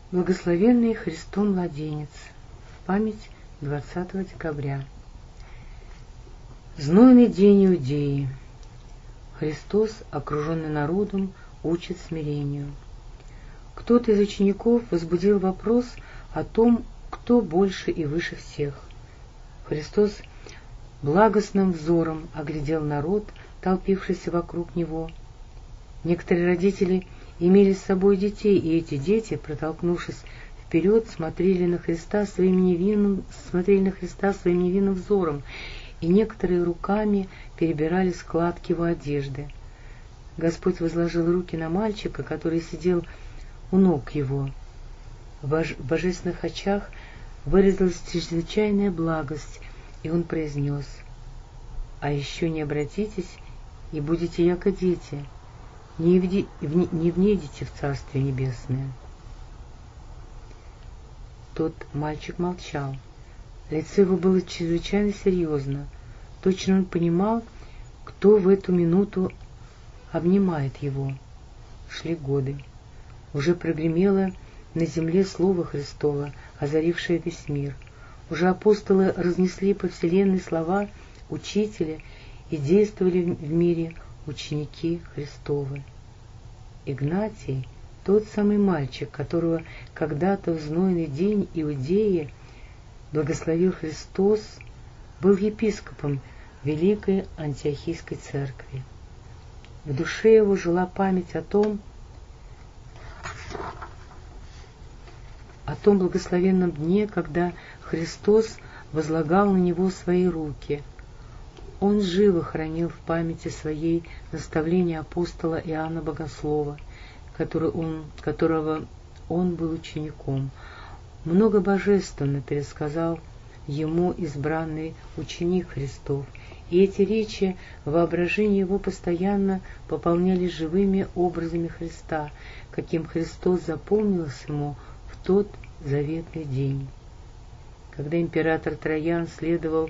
Благословенный Христом младенец. В память 20 декабря. Знойный день Иудеи. Христос, окруженный народом, учит смирению. Кто-то из учеников возбудил вопрос о том, кто больше и выше всех. Христос благостным взором оглядел народ, толпившийся вокруг него. Некоторые родители имели с собой детей, и эти дети, протолкнувшись вперед, смотрели на Христа своим невинным взором, и некоторые руками перебирали складки его одежды. Господь возложил руки на мальчика, который сидел у ног его. В божественных очах выразилась чрезвычайная благость, и он произнес: «А еще не обратитесь, и будете яко дети, не внедите в Царствие Небесное». Тот мальчик молчал. Лицо его было чрезвычайно серьезно. Точно он понимал, кто в эту минуту обнимает его. Шли годы. Уже прогремело на земле слово Христово, озарившее весь мир. Уже апостолы разнесли по вселенной слова Учителя, и действовали в мире ученики Христовы. Игнатий, тот самый мальчик, которого когда-то в знойный день Иудеи благословил Христос, был епископом Великой Антиохийской церкви. В душе его жила память о том благословенном дне, когда Христос возлагал на него свои руки. Он живо хранил в памяти своей наставления апостола Иоанна Богослова, которого он был учеником. Много божественно пересказал ему избранный ученик Христов, и эти речи в воображении его постоянно пополнялись живыми образами Христа, каким Христос запомнился ему в тот заветный день. Когда император Троян следовал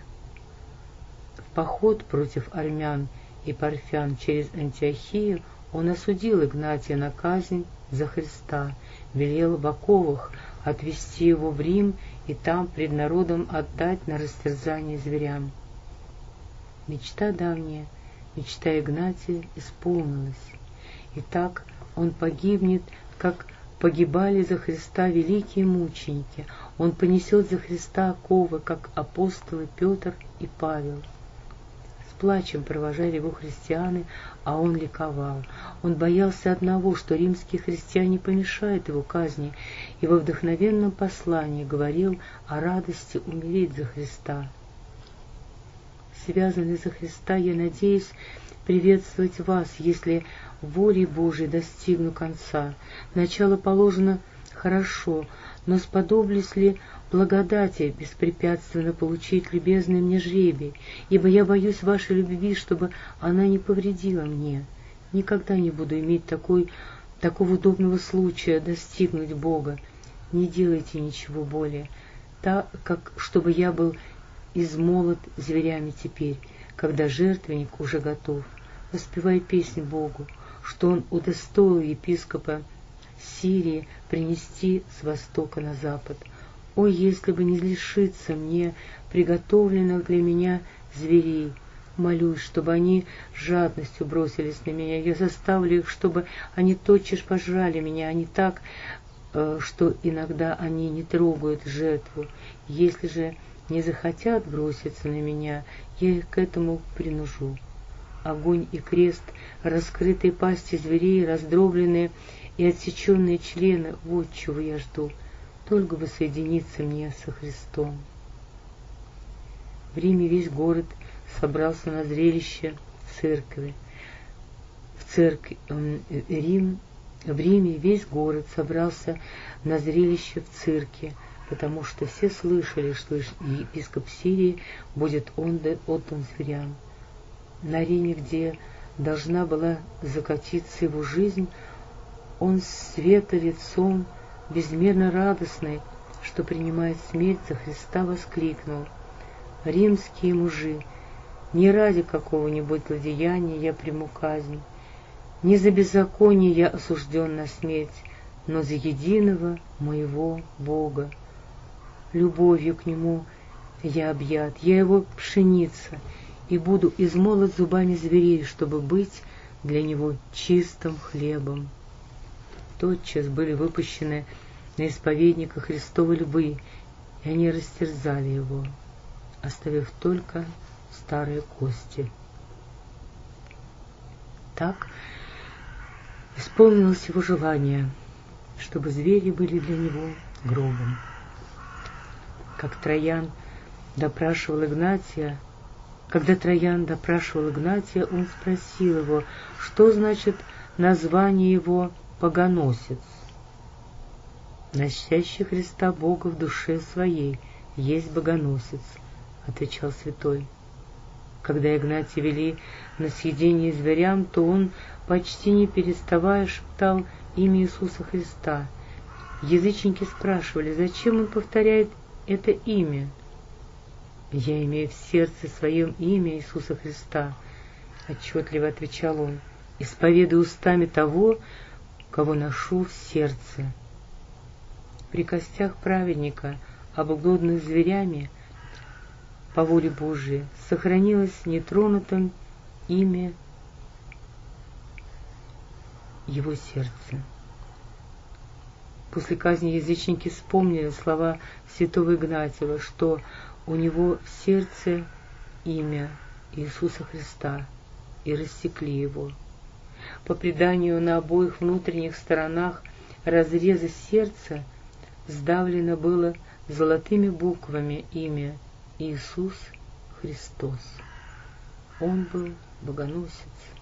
в поход против армян и парфян через Антиохию, он осудил Игнатия на казнь за Христа, велел в оковах отвести его в Рим и там пред народом отдать на растерзание зверям. Мечта давняя, мечта Игнатия исполнилась. Итак, он погибнет, как погибали за Христа великие мученики. Он понесет за Христа оковы, как апостолы Петр и Павел. С плачем провожали его христиане, а он ликовал. Он боялся одного, что римские христиане помешают его казни, и во вдохновенном послании говорил о радости умереть за Христа. Связанный за Христа, я надеюсь приветствовать вас, если волей Божией достигну конца. Начало положено хорошо, но сподоблюсь ли благодати беспрепятственно получить любезный мне жребий, ибо я боюсь вашей любви, чтобы она не повредила мне. Никогда не буду иметь такого удобного случая достигнуть Бога. Не делайте ничего более, так как чтобы я был измолот зверями теперь, когда жертвенник уже готов. Воспевай песнь Богу, что Он удостоил епископа Сирии принести с востока на запад. Ой, если бы не лишиться мне приготовленных для меня зверей! Молюсь, чтобы они жадностью бросились на меня. Я заставлю их, чтобы они тотчас пожрали меня, а не так, что иногда они не трогают жертву. Если же не захотят броситься на меня, я их к этому принужу. Огонь и крест, раскрытые пасти зверей, раздробленные и отсеченные члены — вот чего я жду. Только бы соединиться мне со Христом. В Риме весь город собрался на зрелище церкви. В Риме весь город собрался на зрелище в цирке, потому что все слышали, что епископ Сирии будет отдан зверям. На арене, где должна была закатиться его жизнь, он света лицом, безмерно радостный, что принимает смерть за Христа, воскликнул: «Римские мужи, не ради какого-нибудь злодеяния я приму казнь, не за беззаконие я осужден на смерть, но за единого моего Бога. Любовью к Нему я объят, я Его пшеница, и буду измолот зубами зверей, чтобы быть для Него чистым хлебом. Тотчас были выпущены на исповедника Христовы львы, и они растерзали Его, оставив только старые кости. Так исполнилось Его желание, чтобы звери были для Него гробом. Как Троян допрашивал Игнатия, Когда Троян допрашивал Игнатия, он спросил его, что значит название его «богоносец». «Носящий Христа Бога в душе своей есть богоносец», — отвечал святой. Когда Игнатия вели на съедение зверям, то он, почти не переставая, шептал имя Иисуса Христа. Язычники спрашивали, зачем он повторяет это имя. «Я имею в сердце своем имя Иисуса Христа», — отчетливо отвечал он, — «исповедую устами того, кого ношу в сердце». При костях праведника, обглоданных зверями, по воле Божией, сохранилось нетронутым имя его сердца. После казни язычники вспомнили слова святого Игнатия, что у него в сердце имя Иисуса Христа, и рассекли его. По преданию, на обоих внутренних сторонах разреза сердца сдавлено было золотыми буквами имя Иисус Христос. Он был богоносец.